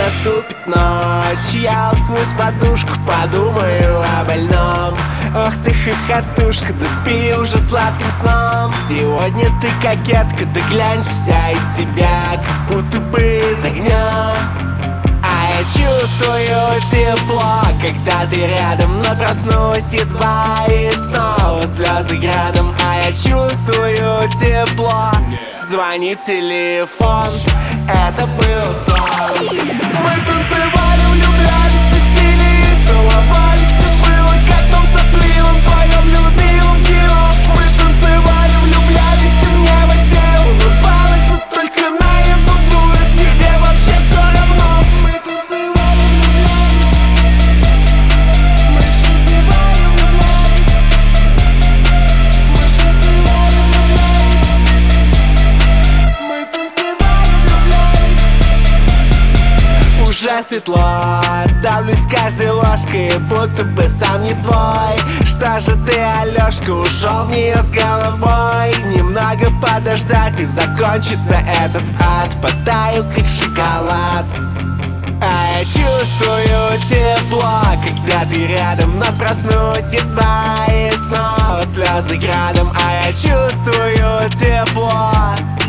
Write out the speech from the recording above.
наступит ночь, я уткнусь в подушку, подумаю о больном. Ох ты хохотушка, да спи уже сладким сном. Сегодня ты кокетка, да глянь вся из себя, как будто бы с огнем. А я чувствую тепло, когда ты рядом, но проснусь едва и снова слезы градом. А я чувствую тепло, звонит телефон, это был сон. Мы танцевали, влюблялись, тусили и целовались. Все было как в том сопливом твоем любимом кино. Мы танцевали, влюблялись, ты мне во сне улыбалась, но только наяву дура, тебе вообще все равно. Мы танцевали, уже светло, давлюсь каждой ложкой, будто бы сам не свой. Что же ты, Алёшка, ушел в нее с головой? Немного подождать и закончится этот ад, потаю как шоколад. А я чувствую тепло, когда ты рядом, но проснусь едва и снова слезы градом. А я чувствую тепло,